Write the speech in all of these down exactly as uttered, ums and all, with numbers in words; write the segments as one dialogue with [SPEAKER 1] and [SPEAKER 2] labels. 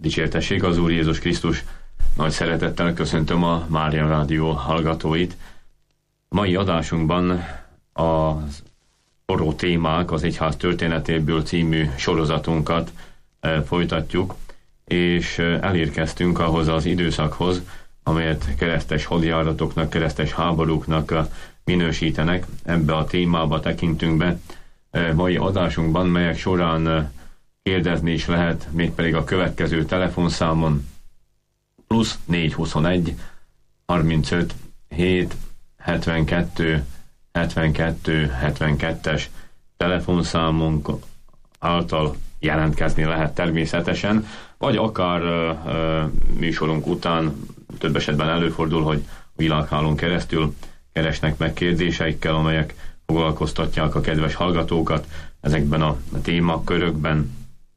[SPEAKER 1] Dicsértessék az Úr Jézus Krisztus. Nagy szeretettel köszöntöm a Mária Rádió hallgatóit. Mai adásunkban az forró témák, az Egyház történetéből című sorozatunkat folytatjuk, és elérkeztünk ahhoz az időszakhoz, amelyet keresztes hadjáratoknak, keresztes háborúknak minősítenek. Ebbe a témába tekintünk be mai adásunkban, melyek során kérdezni is lehet, mégpedig a következő telefonszámon plusz négyszázhuszonegy harmincöt hét hetvenkettő hetvenkettő hetvenkettes telefonszámunk által jelentkezni lehet természetesen, vagy akár uh, uh, műsorunk után több esetben előfordul, hogy világhálón keresztül keresnek meg kérdéseikkel, amelyek foglalkoztatják a kedves hallgatókat ezekben a témakörökben.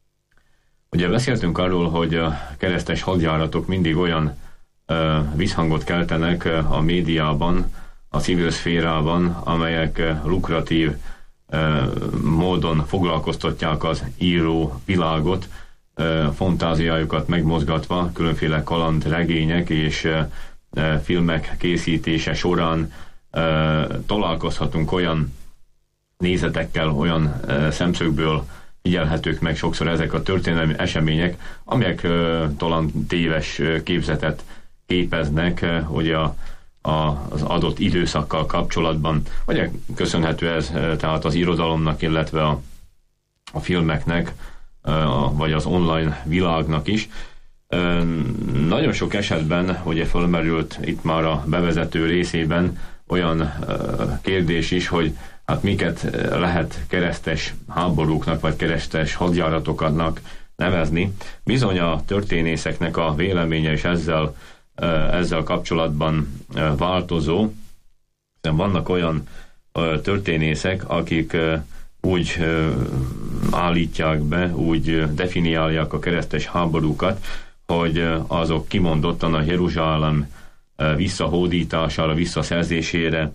[SPEAKER 1] Ugye beszéltünk arról, hogy a keresztes hadjáratok mindig olyan uh, visszhangot keltenek uh, a médiában, a civil szférában, amelyek uh, lukratív uh, módon foglalkoztatják az író világot, uh, fantáziájukat megmozgatva, különféle kalandregények és uh, uh, filmek készítése során uh, találkozhatunk olyan nézetekkel, olyan uh, szemszögből figyelhetők meg sokszor ezek a történelmi események, amelyek uh, talán téves uh, képzetet képeznek, uh, ugye a, a, az adott időszakkal kapcsolatban. Vagy köszönhető ez uh, tehát az irodalomnak, illetve a, a filmeknek, uh, vagy az online világnak is. Uh, nagyon sok esetben ugye felmerült itt már a bevezető részében olyan uh, kérdés is, hogy hát miket lehet keresztes háborúknak, vagy keresztes hadjáratoknak nevezni. Bizony a történészeknek a véleménye is ezzel, ezzel kapcsolatban változó. Vannak olyan történészek, akik úgy állítják be, úgy definiálják a keresztes háborúkat, hogy azok kimondottan a Jeruzsálem visszahódítására, visszaszerzésére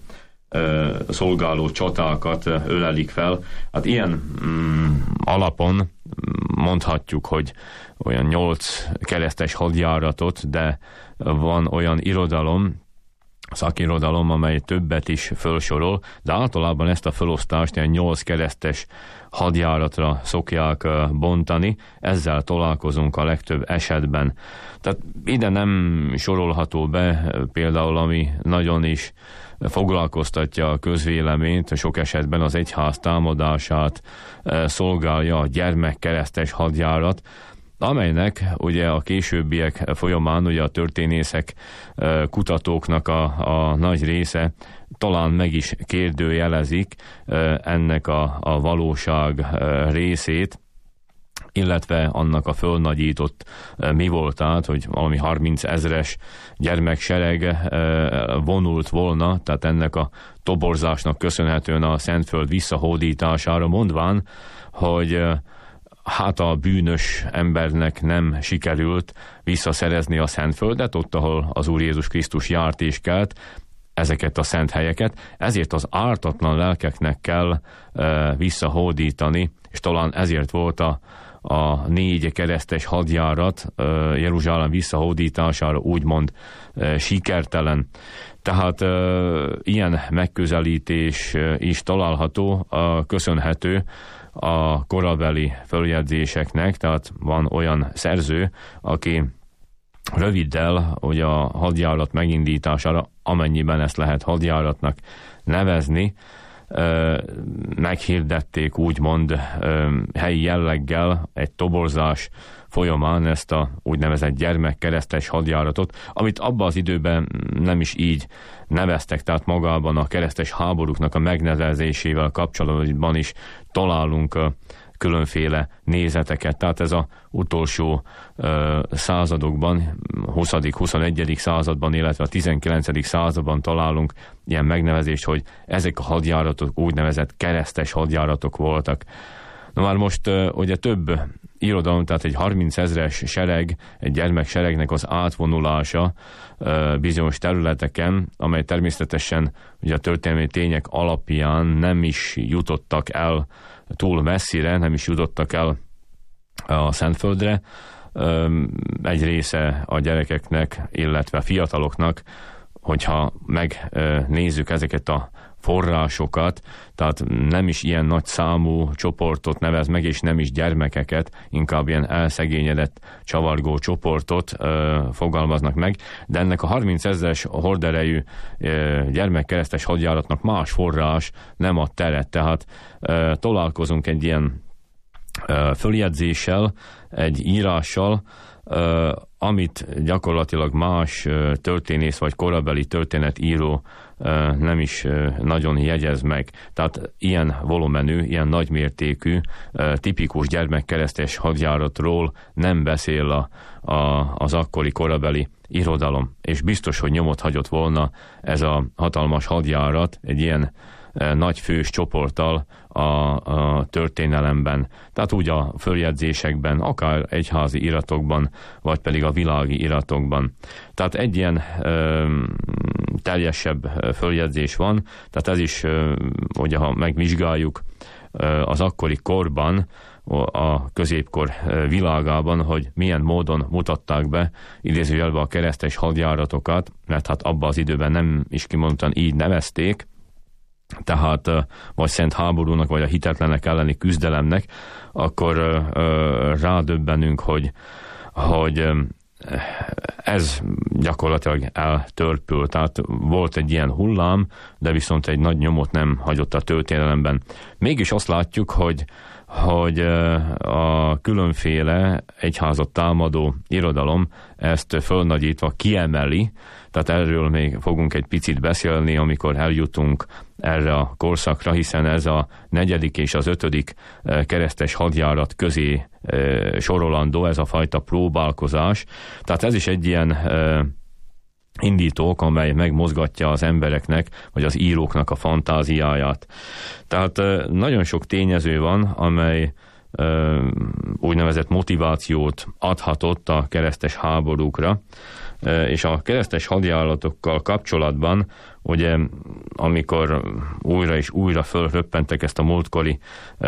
[SPEAKER 1] szolgáló csatákat ölelik fel. Hát ilyen mm, alapon mondhatjuk, hogy olyan nyolc keresztes hadjáratot, de van olyan irodalom, szakirodalom, amely többet is felsorol, de általában ezt a felosztást ilyen nyolc keresztes hadjáratra szokják bontani, ezzel találkozunk a legtöbb esetben. Tehát ide nem sorolható be például, ami nagyon is foglalkoztatja a közvéleményt, sok esetben az egyház támadását szolgálja a gyermekkeresztes hadjárat, amelynek ugye a későbbiek folyamán ugye a történészek, kutatóknak a, a nagy része talán meg is kérdőjelezik ennek a, a valóság részét, illetve annak a fölnagyított mi voltát, hogy valami harminc ezres gyermeksereg vonult volna, tehát ennek a toborzásnak köszönhetően a Szentföld visszahódítására, mondván, hogy hát a bűnös embernek nem sikerült visszaszerezni a Szentföldet, ott, ahol az Úr Jézus Krisztus járt és kelt, ezeket a szent helyeket, ezért az ártatlan lelkeknek kell e, visszahódítani, és talán ezért volt a, a négy keresztes hadjárat e, Jeruzsálem visszahódítására úgymond e, sikertelen. Tehát e, ilyen megközelítés is található, a, köszönhető a korabeli följegyzéseknek, tehát van olyan szerző, aki röviddel, hogy a hadjárat megindítására, amennyiben ezt lehet hadjáratnak nevezni, meghirdették úgymond helyi jelleggel egy toborzás folyamán ezt a úgynevezett gyermekkeresztes hadjáratot, amit abban az időben nem is így neveztek, tehát magában a keresztes háborúknak a megnevezésével kapcsolatban is találunk különféle nézeteket. Tehát ez a utolsó uh, századokban, huszadik-huszonegyedik században, illetve a tizenkilencedik században találunk ilyen megnevezést, hogy ezek a hadjáratok úgynevezett keresztes hadjáratok voltak. Na már most uh, ugye több irodalom, tehát egy harminc ezres sereg, egy gyermekseregnek az átvonulása uh, bizonyos területeken, amely természetesen ugye a történelmi tények alapján nem is jutottak el túl messzire, nem is jutottak el a Szentföldre. egy része a gyerekeknek, illetve a fiataloknak, hogyha megnézzük ezeket a forrásokat, tehát nem is ilyen nagy számú csoportot nevez meg, és nem is gyermekeket, inkább ilyen elszegényedett, csavargó csoportot ö, fogalmaznak meg, de ennek a harmincezres horderejű ö, gyermekkeresztes hadjáratnak más forrás nem ad teret, tehát ö, találkozunk egy ilyen ö, följegyzéssel, egy írással, ö, amit gyakorlatilag más ö, történész vagy korabeli történetíró nem is nagyon jegyez meg. Tehát ilyen volumenű, ilyen nagymértékű, tipikus gyermekkeresztes hadjáratról nem beszél a, a, az akkori korabeli irodalom. És biztos, hogy nyomot hagyott volna ez a hatalmas hadjárat egy ilyen nagy fős csoporttal a, a történelemben. Tehát úgy a följegyzésekben, akár egyházi iratokban, vagy pedig a világi iratokban. Tehát egy ilyen ö, teljesebb följegyzés van, tehát ez is, ö, ugye ha megvizsgáljuk ö, az akkori korban, a középkor világában, hogy milyen módon mutatták be idézőjelben a keresztes hadjáratokat, mert hát abban az időben nem is kimondottan így nevezték, tehát vagy szent háborúnak, vagy a hitetlenek elleni küzdelemnek, akkor ö, rádöbbenünk, hogy, hogy ez gyakorlatilag eltörpült. Tehát volt egy ilyen hullám, de viszont egy nagy nyomot nem hagyott a történelemben. Mégis azt látjuk, hogy hogy a különféle egyházat támadó irodalom ezt fölnagyítva kiemeli, tehát erről még fogunk egy picit beszélni, amikor eljutunk erre a korszakra, hiszen ez a negyedik és az ötödik keresztes hadjárat közé sorolandó, ez a fajta próbálkozás. Tehát ez is egy ilyen indítók, amely megmozgatja az embereknek, vagy az íróknak a fantáziáját. Tehát nagyon sok tényező van, amely úgynevezett motivációt adhatott a keresztes háborúkra, és a keresztes hadjáratokkal kapcsolatban, ugye, amikor újra és újra fölröppentek, ezt a múltkori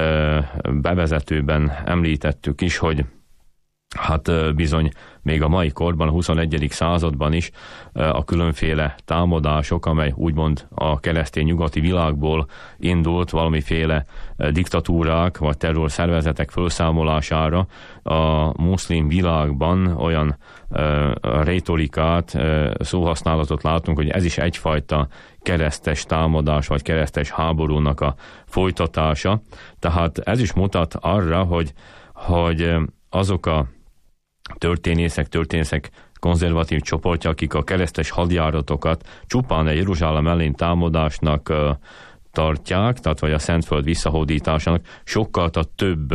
[SPEAKER 1] bevezetőben említettük is, hogy hát bizony még a mai korban, a huszonegyedik században is a különféle támadások, amely úgymond a keresztény nyugati világból indult, valamiféle diktatúrák vagy terrorszervezetek felszámolására a muszlim világban olyan retorikát, szóhasználatot látunk, hogy ez is egyfajta keresztes támadás vagy keresztes háborúnak a folytatása. Tehát ez is mutat arra, hogy, hogy azok a történészek, történészek konzervatív csoportja, akik a keresztes hadjáratokat csupán a Jeruzsálem elleni támadásnak uh, tartják, tehát vagy a Szentföld visszahódításának, sokkal több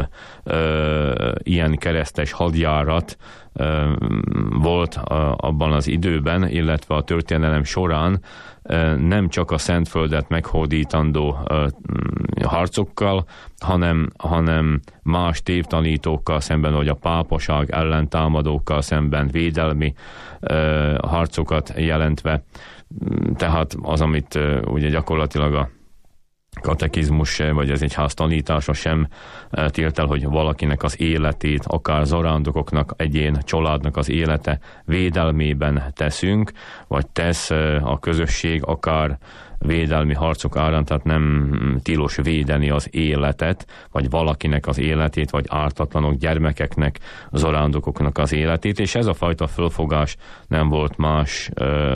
[SPEAKER 1] uh, ilyen keresztes hadjárat uh, volt uh, abban az időben, illetve a történelem során uh, nem csak a Szentföldet meghódítandó uh, harcokkal, hanem, hanem más tévtanítókkal szemben, vagy a pápaság ellentámadókkal szemben védelmi uh, harcokat jelentve. Tehát az, amit uh, ugye gyakorlatilag a katekizmus se, vagy az egyház tanítása sem tilt el, hogy valakinek az életét, akár zarándokoknak, egyén, családnak az élete védelmében teszünk, vagy tesz a közösség akár védelmi harcok árán, tehát nem tilos védeni az életet, vagy valakinek az életét, vagy ártatlanok, gyermekeknek, zarándokoknak az életét, és ez a fajta fölfogás nem volt más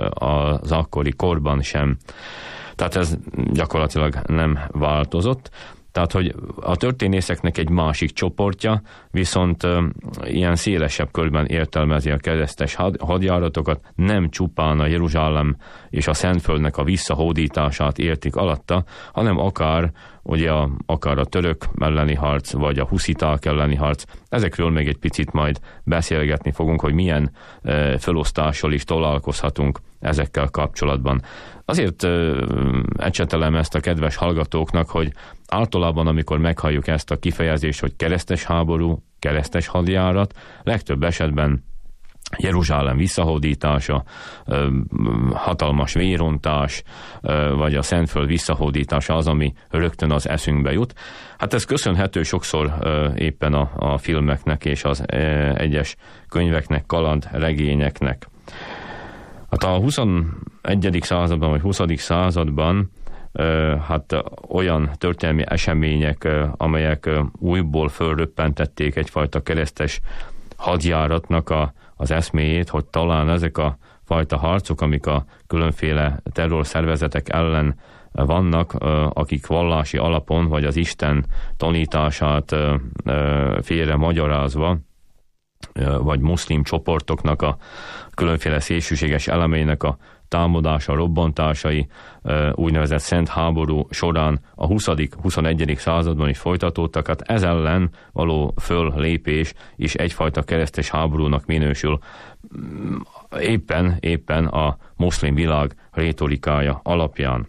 [SPEAKER 1] az akkori korban sem. Tehát ez gyakorlatilag nem változott. Tehát, hogy a történészeknek egy másik csoportja viszont uh, ilyen szélesebb körben értelmezi a keresztes had, hadjáratokat, nem csupán a Jeruzsálem és a Szentföldnek a visszahódítását értik alatta, hanem akár, ugye a, akár a török elleni harc, vagy a husziták elleni harc. Ezekről még egy picit majd beszélgetni fogunk, hogy milyen uh, felosztással is találkozhatunk ezekkel kapcsolatban. Azért uh, ecsetelem ezt a kedves hallgatóknak, hogy általában, amikor meghalljuk ezt a kifejezést, hogy keresztes háború, keresztes hadjárat, legtöbb esetben Jeruzsálem visszahódítása, hatalmas vérontás, vagy a Szentföld visszahódítása az, ami rögtön az eszünkbe jut. Hát ez köszönhető sokszor éppen a, a filmeknek és az egyes könyveknek, kalandregényeknek. Hát a huszonegyedik században vagy huszadik században hát olyan történelmi események, amelyek újból fölröppentették egyfajta keresztes hadjáratnak a, az eszméjét, hogy talán ezek a fajta harcok, amik a különféle terrorszervezetek ellen vannak, akik vallási alapon, vagy az Isten tanítását félre magyarázva, vagy muszlim csoportoknak a különféle szélsőséges elemeinek a támadása, robbantásai, úgynevezett szent háború során a huszadik-huszonegyedik században is folytatódtak, hát ez ellen való föllépés is egyfajta keresztes háborúnak minősül, éppen, éppen a muszlim világ rétorikája alapján.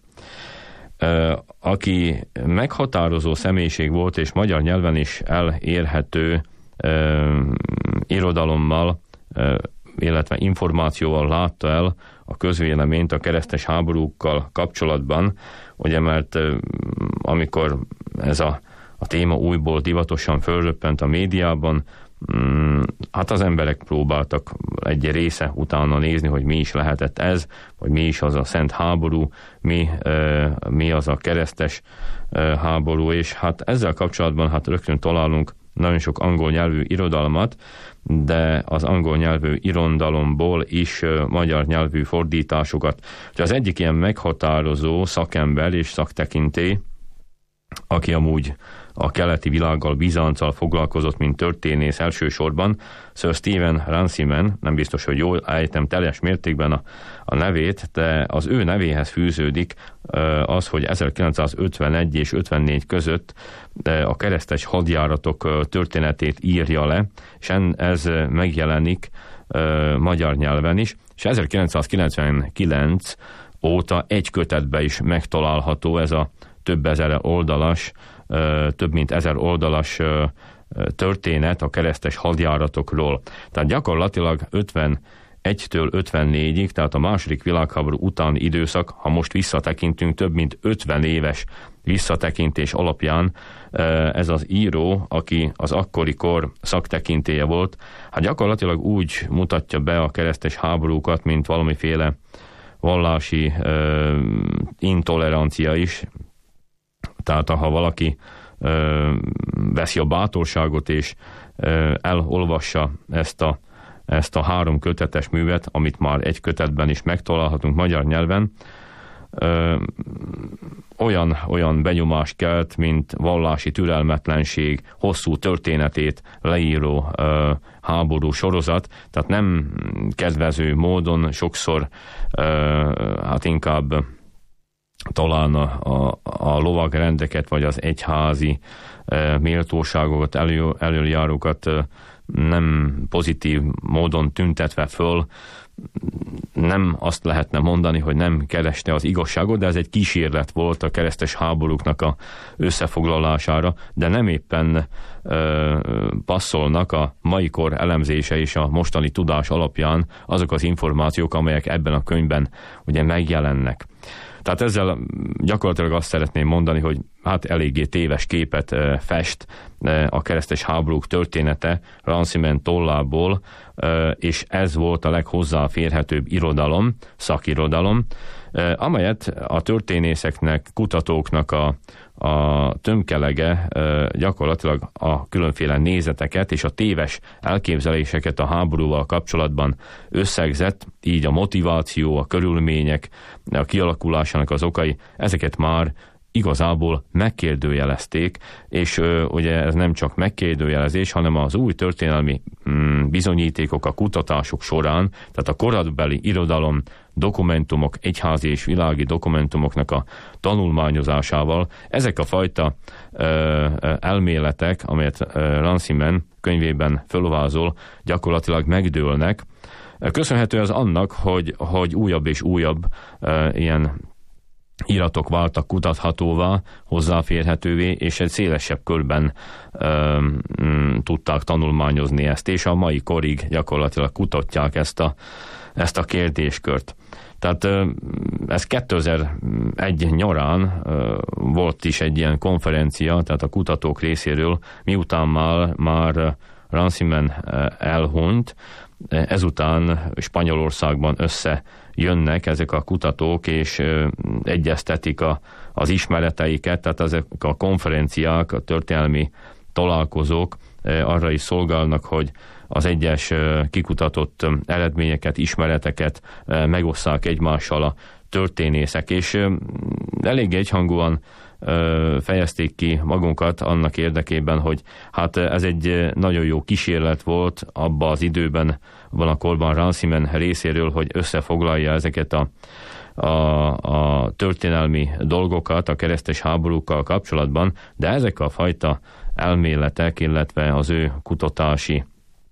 [SPEAKER 1] Aki meghatározó személyiség volt, és magyar nyelven is elérhető irodalommal, illetve információval látta el a közvéleményt a keresztes háborúkkal kapcsolatban, ugye, mert amikor ez a, a téma újból divatosan fölröppent a médiában, hát az emberek próbáltak egy része utána nézni, hogy mi is lehetett ez, vagy mi is az a szent háború, mi, mi az a keresztes háború, és hát ezzel kapcsolatban hát rögtön találunk nagyon sok angol nyelvű irodalmat, de az angol nyelvű irodalomból is magyar nyelvű fordításokat. Az egyik ilyen meghatározó szakember és szaktekintély, aki amúgy a keleti világgal, Bizánccal foglalkozott, mint történész elsősorban, Sir Stephen Runciman, nem biztos, hogy jól ejtem teljes mértékben a, a nevét, de az ő nevéhez fűződik az, hogy ezerkilencszázötvenegy és ötvennégy között a keresztes hadjáratok történetét írja le, és ez megjelenik magyar nyelven is, és ezerkilencszázkilencvenkilenc óta egy kötetben is megtalálható ez a több ezer oldalas, több mint ezer oldalas történet a keresztes hadjáratokról. Tehát gyakorlatilag ötvenegytől ötvennégyig, tehát a második világháború utáni időszak, ha most visszatekintünk, több mint ötven éves visszatekintés alapján ez az író, aki az akkori kor szaktekintélye volt, hát gyakorlatilag úgy mutatja be a keresztes háborúkat, mint valamiféle vallási intolerancia is. Tehát ha valaki ö, veszi a bátorságot és ö, elolvassa ezt a, ezt a három kötetes művet, amit már egy kötetben is megtalálhatunk magyar nyelven, ö, olyan, olyan benyomást kelt, mint vallási türelmetlenség, hosszú történetét leíró ö, háború sorozat, tehát nem kedvező módon sokszor ö, hát inkább talán a, a, a lovagrendeket, vagy az egyházi e, méltóságokat, elő, előjárókat e, nem pozitív módon tüntetve föl, nem azt lehetne mondani, hogy nem kereste az igazságot, de ez egy kísérlet volt a keresztes háborúknak a összefoglalására, de nem éppen e, passzolnak a mai kor elemzése és a mostani tudás alapján azok az információk, amelyek ebben a könyvben ugye megjelennek. Tehát ezzel gyakorlatilag azt szeretném mondani, hogy hát eléggé téves képet fest a keresztes háborúk története Runciman tollából, és ez volt a leghozzáférhetőbb irodalom, szakirodalom, amelyet a történészeknek, kutatóknak a, a tömkelege gyakorlatilag a különféle nézeteket és a téves elképzeléseket a háborúval kapcsolatban összegzett, így a motiváció, a körülmények, a kialakulásának az okai, ezeket már igazából megkérdőjelezték, és ö, ugye ez nem csak megkérdőjelezés, hanem az új történelmi mm, bizonyítékok a kutatások során, tehát a koratbeli irodalom, dokumentumok, egyházi és világi dokumentumoknak a tanulmányozásával ezek a fajta ö, ö, elméletek, amelyet ö, Runciman könyvében fölvázol, gyakorlatilag megdőlnek. Köszönhető az annak, hogy, hogy újabb és újabb ö, ilyen iratok váltak kutathatóvá, hozzáférhetővé, és egy szélesebb körben ö, m, tudták tanulmányozni ezt, és a mai korig gyakorlatilag kutatják ezt a, ezt a kérdéskört. Tehát ez kétezer-egy nyarán volt is egy ilyen konferencia, tehát a kutatók részéről, miután már, már Runciman elhunyt, ezután Spanyolországban összejönnek ezek a kutatók, és egyeztetik a, az ismereteiket, tehát ezek a konferenciák, a történelmi találkozók arra is szolgálnak, hogy az egyes kikutatott eredményeket, ismereteket megosszák egymással a történészek, és elég egyhangúan fejezték ki magunkat annak érdekében, hogy hát ez egy nagyon jó kísérlet volt abban az időben, abban a korban Runciman részéről, hogy összefoglalja ezeket a, a, a történelmi dolgokat a keresztes háborúkkal kapcsolatban, de ezek a fajta elméletek, illetve az ő kutatási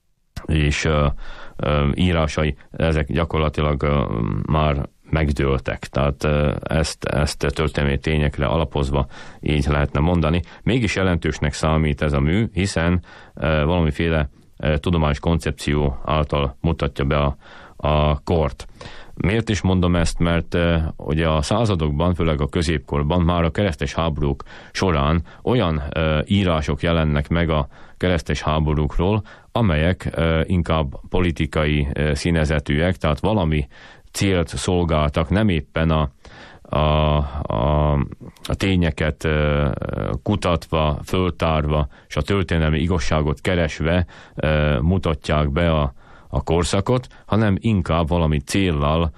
[SPEAKER 1] és uh, uh, írásai, ezek gyakorlatilag uh, már megdőltek. Tehát uh, ezt, ezt történelmi tényekre alapozva így lehetne mondani. Mégis jelentősnek számít ez a mű, hiszen uh, valamiféle uh, tudományos koncepció által mutatja be a, a kort. Miért is mondom ezt? Mert uh, ugye a századokban, főleg a középkorban már a keresztes háborúk során olyan uh, írások jelennek meg a keresztes háborúkról, amelyek uh, inkább politikai uh, színezetűek, tehát valami célt szolgáltak, nem éppen a, a, a, a tényeket uh, kutatva, föltárva, és a történelmi igazságot keresve uh, mutatják be a a korszakot, hanem inkább valami céllal,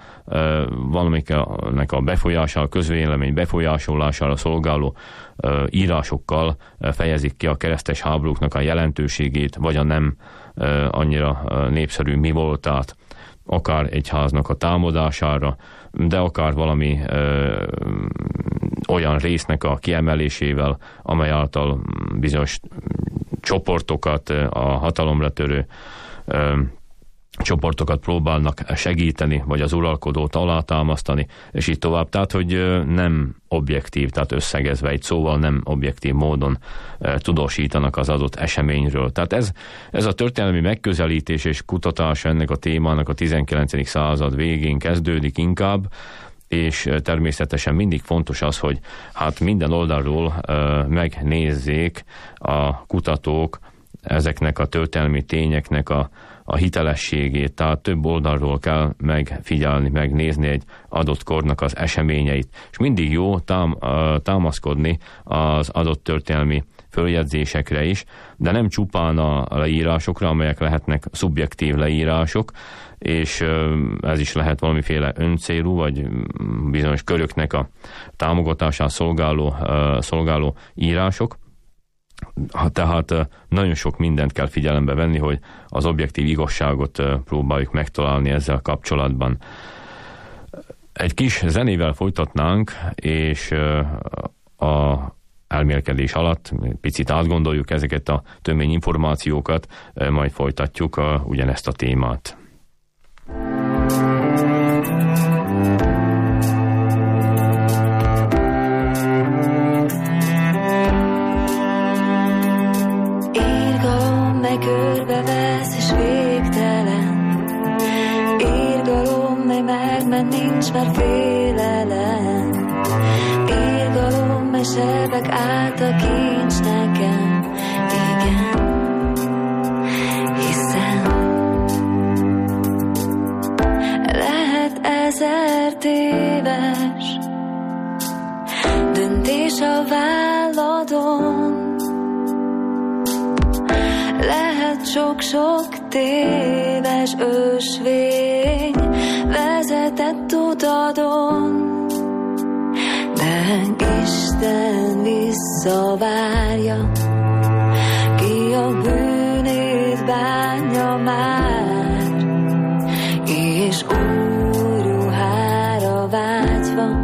[SPEAKER 1] valamiknek a befolyására, közvélemény befolyásolására szolgáló írásokkal fejezik ki a keresztes háborúknak a jelentőségét, vagy a nem annyira népszerű mi voltát, akár egyháznak a támadására, de akár valami ö, olyan résznek a kiemelésével, amely által bizonyos csoportokat, a hatalomra törő ö, csoportokat próbálnak segíteni, vagy az uralkodót alátámasztani, és így tovább. Tehát, hogy nem objektív, tehát összegezve egy szóval nem objektív módon tudósítanak az adott eseményről. Tehát ez, ez a történelmi megközelítés és kutatás ennek a témának a tizenkilencedik század végén kezdődik inkább, és természetesen mindig fontos az, hogy hát minden oldalról megnézzék a kutatók ezeknek a történelmi tényeknek a a hitelességét, tehát több oldalról kell megfigyelni, megnézni egy adott kornak az eseményeit. És mindig jó tám, támaszkodni az adott történelmi följegyzésekre is, de nem csupán a leírásokra, amelyek lehetnek szubjektív leírások, és ez is lehet valamiféle öncélú, vagy bizonyos köröknek a támogatásán szolgáló, szolgáló írások. Tehát nagyon sok mindent kell figyelembe venni, hogy az objektív igazságot próbáljuk megtalálni ezzel kapcsolatban. Egy kis zenével folytatnánk, és a elmélkedés alatt picit átgondoljuk ezeket a tömény információkat, majd folytatjuk a, ugyanezt a témát.
[SPEAKER 2] Körbevesz és végtelen irgalom, mely megment, nincs már félelem. Irgalom, mely sebek által kincs nekem, igen, hiszen lehet ezer téves döntés a válladon. Lehet sok-sok téves ösvény vezetett utadon, de Isten visszavárja, ki a bűnét bánja már, és új ruhára vágyva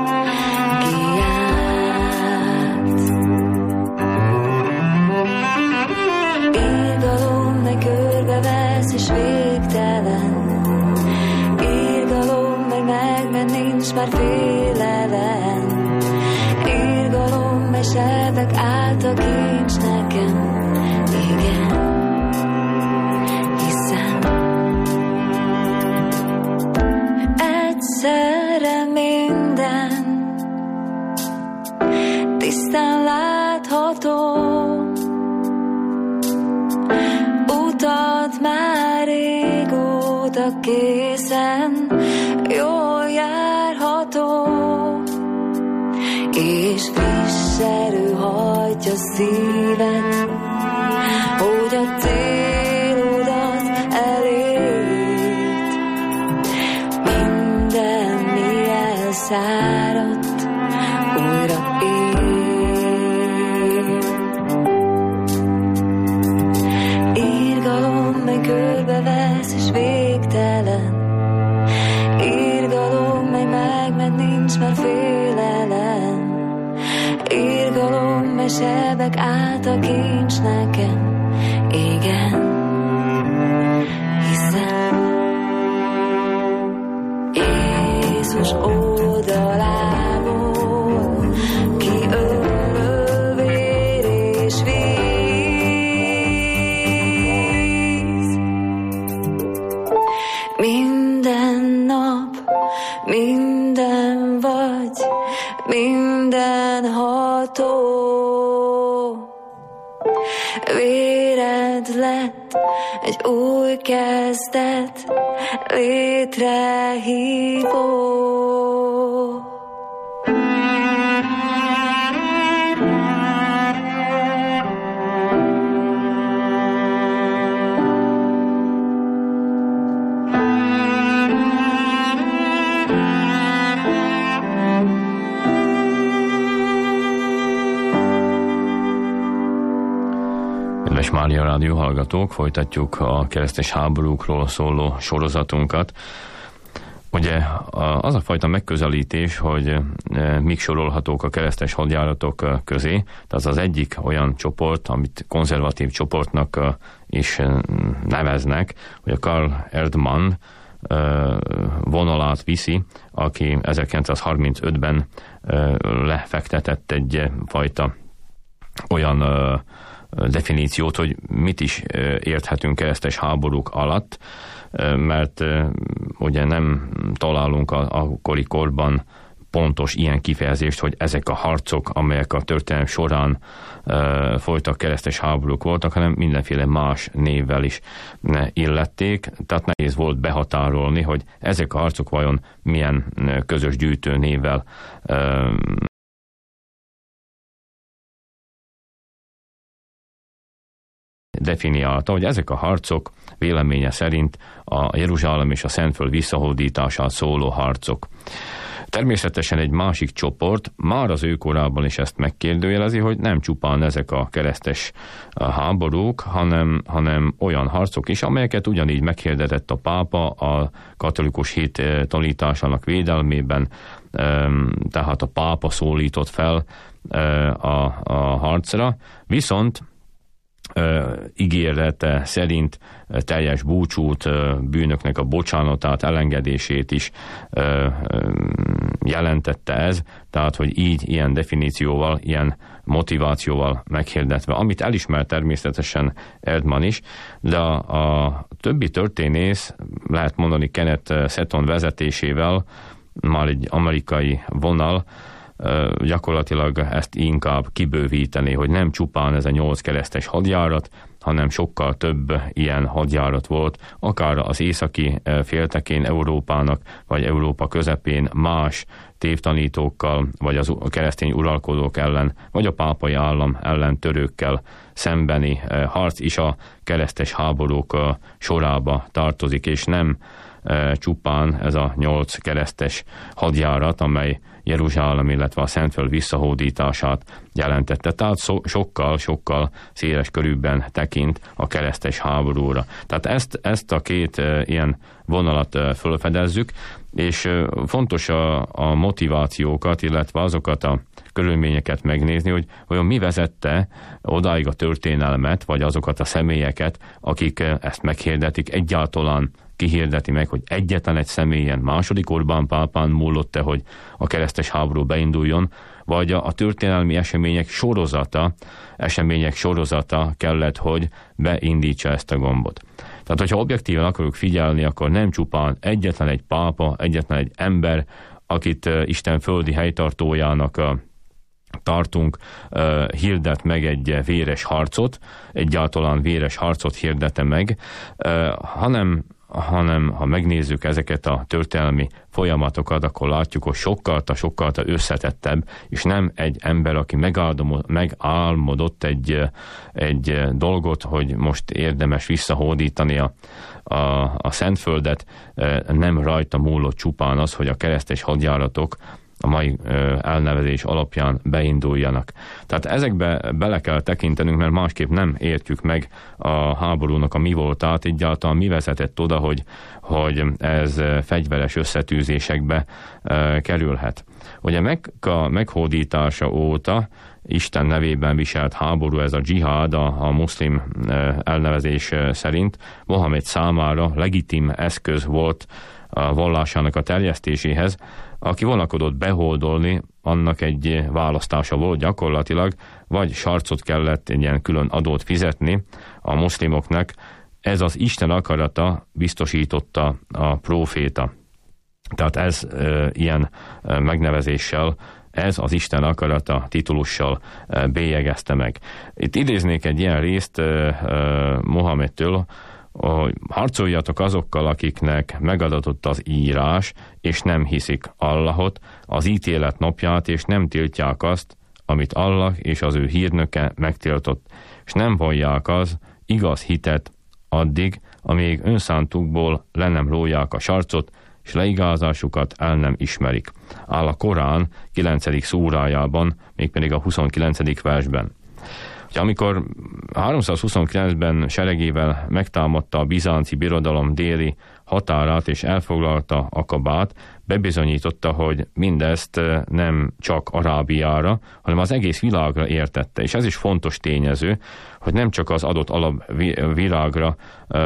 [SPEAKER 2] és végtelen irgalom, meg megment, nincs már félelem. sebek állt a kincs nekem, igen, hiszem egyszerre minden tisztán látható, utat már régóta készen, jól járható, és friss erő hajtja szívet, hogy a célodat elért. Minden, mi elszáradt, újra él. Irgalom, mely körbevesz és végtelen, irgalom, mely megment, nincs már félelem. Irgalom, mely sebek állt a kincs nekem, igen, hiszem Jézus oldalából kiömlő vér és víz. Minden nap, minden vagy, minden ható, véred lett egy új kezdet, létrehívó.
[SPEAKER 1] Mária Rádió hallgatók, folytatjuk a keresztes háborúkról szóló sorozatunkat. Ugye az a fajta megközelítés, hogy mik sorolhatók a keresztes hadjáratok közé, tehát az egyik olyan csoport, amit konzervatív csoportnak is neveznek, hogy a Karl Erdmann vonalát viszi, aki ezerkilencszázharmincötben lefektetett egy fajta olyan definíciót, hogy mit is érthetünk keresztes háborúk alatt, mert ugye nem találunk a akkori korban pontos ilyen kifejezést, hogy ezek a harcok, amelyek a történelem során folytak keresztes háborúk voltak, hanem mindenféle más névvel is illették, tehát nehéz volt behatárolni, hogy ezek a harcok vajon milyen közös gyűjtő névvel definiálta, hogy ezek a harcok véleménye szerint a Jeruzsálem és a Szentföld visszahódítását szóló harcok. Természetesen egy másik csoport már az ő korában is ezt megkérdőjelezi, hogy nem csupán ezek a keresztes háborúk, hanem, hanem olyan harcok is, amelyeket ugyanígy meghirdetett a pápa a katolikus hit tanításának védelmében, tehát a pápa szólított fel a, a harcra, viszont Uh, ígérete szerint uh, teljes búcsút, uh, bűnöknek a bocsánatát, elengedését is uh, um, jelentette ez, tehát, hogy így ilyen definícióval, ilyen motivációval meghirdetve, amit elismer természetesen Erdmann is, de a, a többi történész, lehet mondani Kenneth Seton vezetésével, már egy amerikai vonal, gyakorlatilag ezt inkább kibővíteni, hogy nem csupán ez a nyolc keresztes hadjárat, hanem sokkal több ilyen hadjárat volt, akár az északi féltekén Európának, vagy Európa közepén más tévtanítókkal, vagy az keresztény uralkodók ellen, vagy a pápai állam ellen törőkkel szembeni harc is a keresztes háborúk sorába tartozik, és nem csupán ez a nyolc keresztes hadjárat, amely Jeruzsálem, illetve a Szentföld visszahódítását jelentette. Tehát so, sokkal, sokkal széles körülben tekint a keresztes háborúra. Tehát ezt, ezt a két e, ilyen vonalat e, fölfedezzük, és e, fontos a, a motivációkat, illetve azokat a körülményeket megnézni, hogy olyan mi vezette odáig a történelmet, vagy azokat a személyeket, akik ezt meghirdetik, egyáltalán kihirdeti meg, hogy egyetlen egy személyen, második Orbán pápán múlott-e, hogy a keresztes háború beinduljon, vagy a, a történelmi események sorozata, események sorozata kellett, hogy beindítsa ezt a gombot. Tehát, hogyha objektíven akarjuk figyelni, akkor nem csupán egyetlen egy pápa, egyetlen egy ember, akit uh, Isten földi helytartójának uh, tartunk, uh, hirdet meg egy véres harcot, egyáltalán véres harcot hirdete meg, uh, hanem, hanem ha megnézzük ezeket a történelmi folyamatokat, akkor látjuk, hogy sokkal, sokkal összetettebb, és nem egy ember, aki megálmodott egy, egy dolgot, hogy most érdemes visszahódítani a, a, a Szentföldet, nem rajta múlott csupán az, hogy a keresztes hadjáratok a mai elnevezés alapján beinduljanak. Tehát ezekbe bele kell tekintenünk, mert másképp nem értjük meg a háborúnak a mi voltát, egyáltalán mi vezetett oda, hogy, hogy ez fegyveres összetűzésekbe kerülhet. Ugye Mekka meghódítása óta Isten nevében viselt háború, ez a dzsihád, a, a muszlim elnevezés szerint Mohamed számára legitim eszköz volt a vallásának a terjesztéséhez. Aki vonakodott behódolni, annak egy választása volt gyakorlatilag, vagy sarcot kellett egy ilyen külön adót fizetni a muszlimoknak. Ez az Isten akarata biztosította a próféta. Tehát ez e, ilyen e, megnevezéssel, ez az Isten akarata titulussal e, bélyegezte meg. Itt idéznék egy ilyen részt e, e, Mohamedtől, hogy harcoljatok azokkal, akiknek megadatott az írás, és nem hiszik Allahot, az ítélet napját, és nem tiltják azt, amit Allah és az ő hírnöke megtiltott, és nem vallják az igaz hitet addig, amíg önszántukból le nem róják a sarcot, és leigázásukat el nem ismerik. Áll a Korán kilencedik szúrájában, mégpedig a huszonkilencedik versben. Amikor háromszázhuszonkilencben seregével megtámadta a bizánci birodalom déli határát és elfoglalta Akabát, bebizonyította, hogy mindezt nem csak Arábiára, hanem az egész világra értette. És ez is fontos tényező, hogy nem csak az adott alapvilágra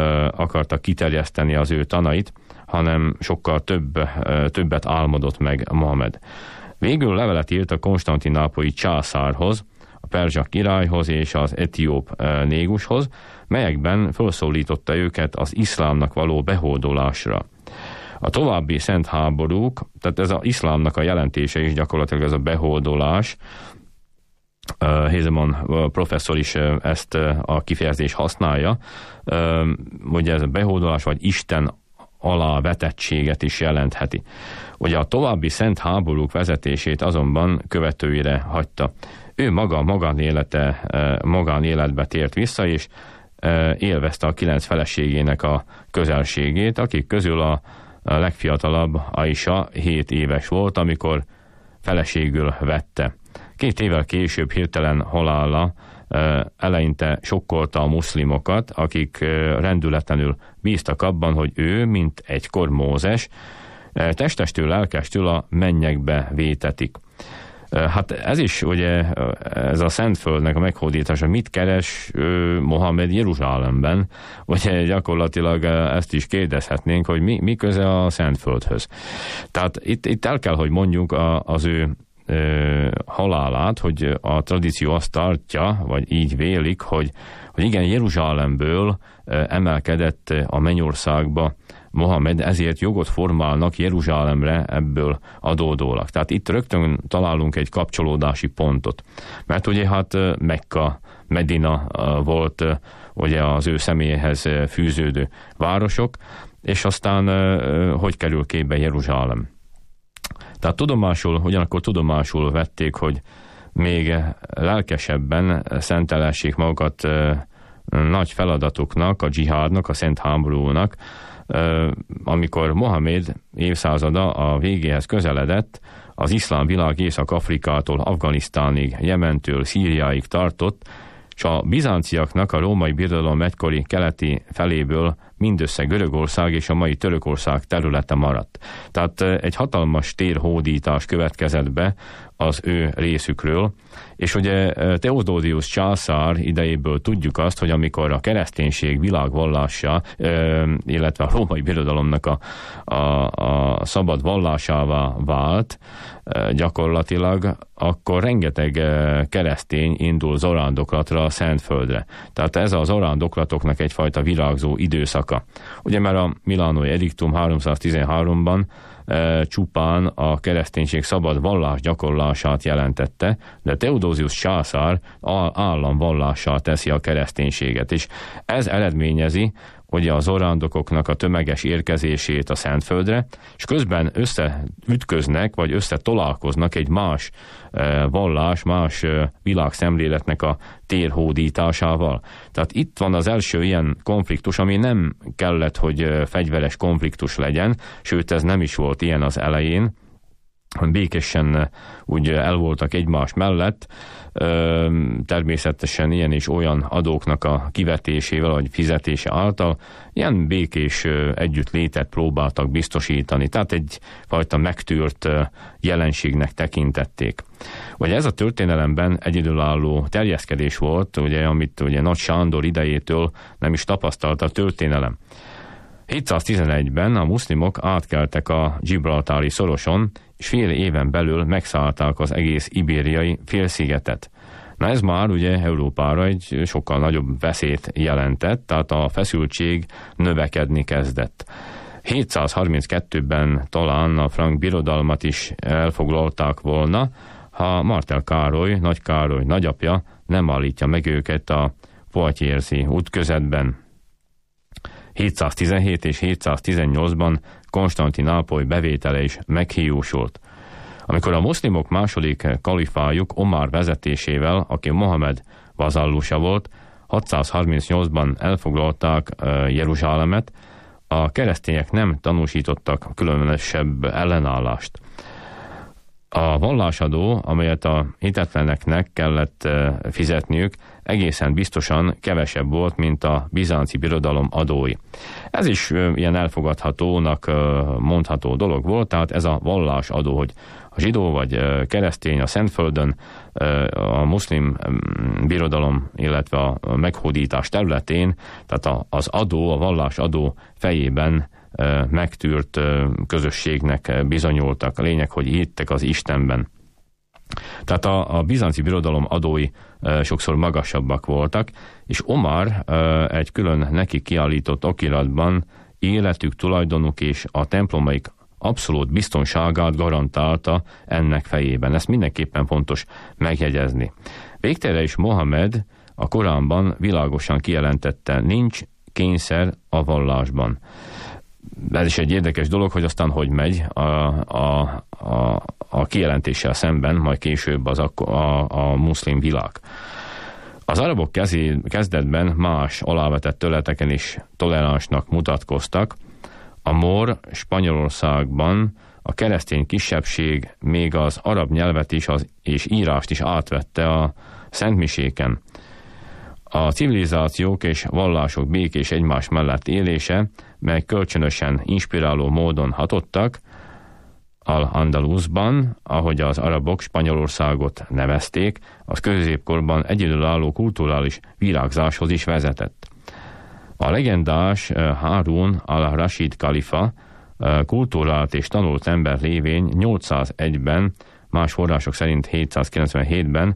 [SPEAKER 1] akarta kiterjeszteni az ő tanait, hanem sokkal több, többet álmodott meg Mohamed. Végül levelet írt a konstantinápolyi császárhoz, a perzsa királyhoz és az etióp négushoz, melyekben felszólította őket az iszlámnak való behódolásra. A további szent háborúk, tehát ez az iszlámnak a jelentése is gyakorlatilag ez a behódolás, Hézeman professzor is ezt a kifejezést használja, ugye ez a behódolás vagy Isten alá vetettséget is jelentheti. Ugye a további szent háborúk vezetését azonban követőire hagyta. Ő maga magánélete, magánéletbe tért vissza, és élvezte a kilenc feleségének a közelségét, akik közül a legfiatalabb, Aisha hét éves volt, amikor feleségül vette. Két évvel később hirtelen halála eleinte sokkolta a muszlimokat, akik rendületlenül bíztak abban, hogy ő, mint egykor Mózes, testestől, lelkestől a mennyekbe vétetik. Hát ez is, ugye, ez a Szentföldnek a meghódítása, mit keres Mohamed Jeruzsálemben? Ugye gyakorlatilag ezt is kérdezhetnénk, hogy mi, mi köze a Szentföldhöz. Tehát itt, itt el kell, hogy mondjuk a, az ő ö, halálát, hogy a tradíció azt tartja, vagy így vélik, hogy, hogy igen, Jeruzsálemből ö, emelkedett a mennyországba Mohamed, ezért jogot formálnak Jeruzsálemre ebből adódólag. Tehát itt rögtön találunk egy kapcsolódási pontot. Mert ugye hát Mekka, Medina volt ugye az ő személyhez fűződő városok, és aztán hogy kerül képbe Jeruzsálem. Tehát tudomásul, ugyanakkor tudomásul vették, hogy még lelkesebben szentelessék magukat nagy feladatoknak, a dzsihádnak, a szent háborúnak, amikor Mohamed évszázada a végéhez közeledett, az iszlám világ Észak-Afrikától Afganisztánig, Jementől Szíriáig tartott, és a bizánciaknak a római birodalom egykori keleti feléből mindössze Görögország és a mai Törökország területe maradt. Tehát egy hatalmas térhódítás következett be az ő részükről. És ugye Theodosius császár idejéből tudjuk azt, hogy amikor a kereszténység világvallása, illetve a római birodalomnak a, a, a szabad vallásává vált gyakorlatilag, akkor rengeteg keresztény indul zarándoklatra a Szentföldre. Tehát ez az zarándoklatoknak egyfajta virágzó időszaka. Ugye már a milánói ediktum háromszáztizenháromban csupán a kereszténység szabad vallás gyakorlását jelentette, de Theodosius császár államvallássá teszi a kereszténységet, és ez eredményezi ugye az zarándokoknak a tömeges érkezését a Szentföldre, és közben összeütköznek, vagy összetalálkoznak egy más vallás, más világszemléletnek a térhódításával. Tehát itt van az első ilyen konfliktus, ami nem kellett, hogy fegyveres konfliktus legyen, sőt ez nem is volt ilyen az elején, békésen úgy el voltak egymás mellett, természetesen ilyen és olyan adóknak a kivetésével, vagy fizetése által ilyen békés együttlétet próbáltak biztosítani. Tehát egyfajta megtűrt jelenségnek tekintették. Vagy ez a történelemben egyedülálló terjeszkedés volt, ugye, amit ugye Nagy Sándor idejétől nem is tapasztalt a történelem. hétszáztizenegyben a muszlimok átkeltek a Gibraltári szoroson, és fél éven belül megszállták az egész ibériai félszigetet. Na ez már ugye Európára egy sokkal nagyobb veszélyt jelentett, tehát a feszültség növekedni kezdett. hétszázharminckettőben talán a frank birodalmat is elfoglalták volna, ha Martel Károly, Nagy Károly nagyapja nem állítja meg őket a Poitiersi útközetben. hétszáztizenhét és hétszáztizennyolcban Konstantinápoly bevétele is meghiúsult. Amikor a muszlimok második kalifájuk Omar vezetésével, aki Mohamed vazallusa volt, hatszázharmincnyolcban elfoglalták Jeruzsálemet, a keresztények nem tanúsítottak különösebb ellenállást. A vallásadó, amelyet a hitetleneknek kellett fizetniük, egészen biztosan kevesebb volt, mint a bizánci birodalom adói. Ez is ilyen elfogadhatónak mondható dolog volt, tehát ez a vallásadó, hogy a zsidó vagy keresztény a Szentföldön a muszlim birodalom, illetve a meghódítás területén, tehát az adó, a vallásadó fejében megtűrt közösségnek bizonyultak. A lényeg, hogy hittek az Istenben. Tehát a, a bizánci birodalom adói e, sokszor magasabbak voltak, és Omar e, egy külön neki kiállított okiratban életük, tulajdonuk és a templomaik abszolút biztonságát garantálta ennek fejében. Ezt mindenképpen fontos megjegyezni. Végtére is Mohamed a Koránban világosan kijelentette, nincs kényszer a vallásban. Ez is egy érdekes dolog, hogy aztán hogy megy a, a, a, a kijelentéssel szemben, majd később az a, a, a muszlim világ. Az arabok kezé, kezdetben más alávetett területeken is toleránsnak mutatkoztak. A mor Spanyolországban a keresztény kisebbség még az arab nyelvet is az, és írást is átvette a szentmiséken. A civilizációk és vallások békés egymás mellett élése, mely kölcsönösen inspiráló módon hatottak, Al-Andalusban, ahogy az arabok Spanyolországot nevezték, az középkorban egyedülálló kulturális virágzáshoz is vezetett. A legendás Harun al-Rashid kalifa kulturált és tanult ember lévén nyolcszázegyben, más források szerint hétszázkilencvenhétben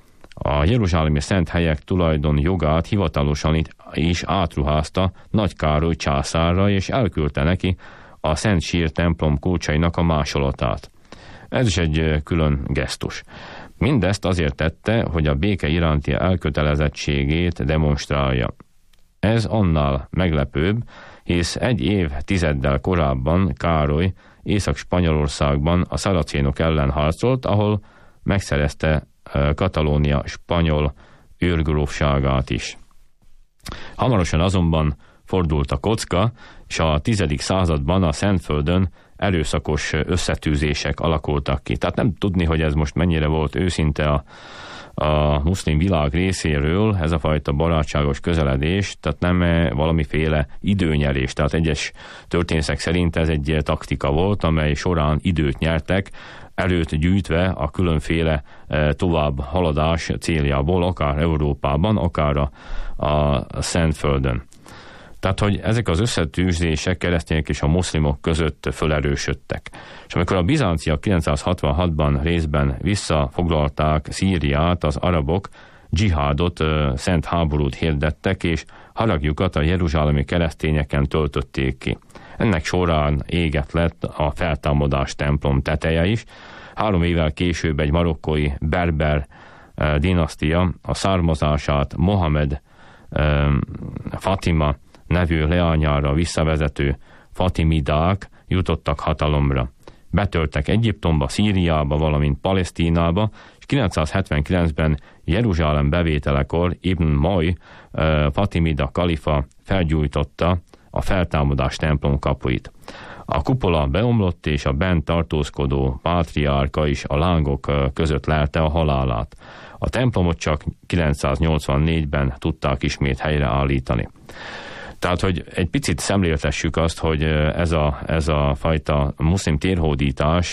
[SPEAKER 1] a jeruzsálemi szent helyek tulajdon jogát hivatalosan is átruházta Nagy Károly császárra, és elküldte neki a Szent Sír templom kulcsainak a másolatát. Ez is egy külön gesztus. Mindezt azért tette, hogy a béke iránti elkötelezettségét demonstrálja. Ez annál meglepőbb, hisz egy évtizeddel korábban Károly Észak-Spanyolországban a szaracénok ellen harcolt, ahol megszerezte Katalónia spanyol őrgrófságát is. Hamarosan azonban fordult a kocka, és a tizedik században a Szentföldön erőszakos összetűzések alakultak ki. Tehát nem tudni, hogy ez most mennyire volt őszinte a, a muszlim világ részéről, ez a fajta barátságos közeledés, tehát nem valamiféle időnyerés. Tehát egyes történészek szerint ez egy taktika volt, amely során időt nyertek, előtt gyűjtve a különféle tovább haladás céljából, akár Európában, akár a, a Szentföldön. Tehát, hogy ezek az összetűzések keresztények és a muszlimok között fölerősödtek. És amikor a bizánciak kilencszázhatvanhatban részben visszafoglalták Szíriát, az arabok dzsihádot, szent háborút hirdettek, és haragjukat a jeruzsálemi keresztényeken töltötték ki. Ennek során égett lett a feltámadás templom teteje is. Három évvel később egy marokkói berber eh, dinasztia a származását Mohamed eh, Fatima nevű leányára visszavezető fatimidák jutottak hatalomra. Betörtek Egyiptomba, Szíriába, valamint Palesztinába, és kilencszázhetvenkilencben Jeruzsálem bevételekor Ibn Maj eh, Fatimida kalifa felgyújtotta a feltámadás templom kapuit. A kupola beomlott, és a bent tartózkodó pátriárka is a lángok között lelte a halálát. A templomot csak kilencszáznyolcvannégyben tudták ismét helyreállítani. Tehát, hogy egy picit szemléltessük azt, hogy ez a, ez a fajta muszlim térhódítás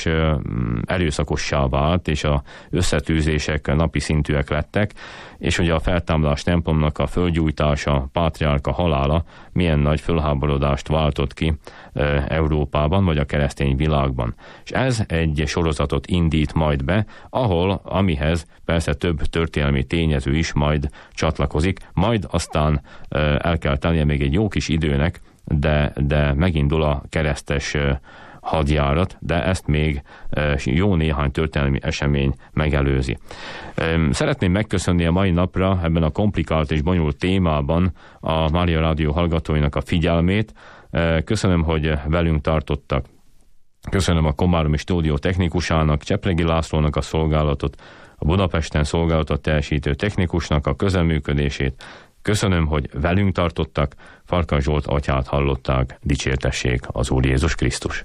[SPEAKER 1] erőszakossá vált, és az összetűzések napi szintűek lettek, és hogy a feltámadás templomnak a földgyújtása, pátriárka halála milyen nagy fölháborodást váltott ki Európában, vagy a keresztény világban. És ez egy sorozatot indít majd be, ahol, amihez persze több történelmi tényező is majd csatlakozik, majd aztán el kell tennie még egy jó kis időnek, de, de megindul a keresztes hadjárat, de ezt még jó néhány történelmi esemény megelőzi. Szeretném megköszönni a mai napra ebben a komplikált és bonyolult témában a Mária Rádió hallgatóinak a figyelmét. Köszönöm, hogy velünk tartottak. Köszönöm a Komáromi stúdió technikusának, Csepregi Lászlónak a szolgálatot, a Budapesten szolgálatot teljesítő technikusnak a közelműködését. Köszönöm, hogy velünk tartottak. Farkas Zsolt atyát hallották. Dicsértessék az Úr Jézus Krisztus.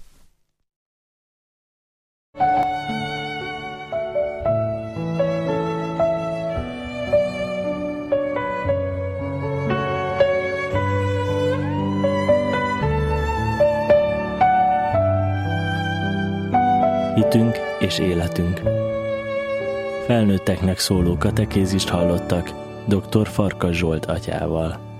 [SPEAKER 3] Hitünk és életünk. Felnőtteknek szóló katekézist hallottak dr. Farkas Zsolt atyával.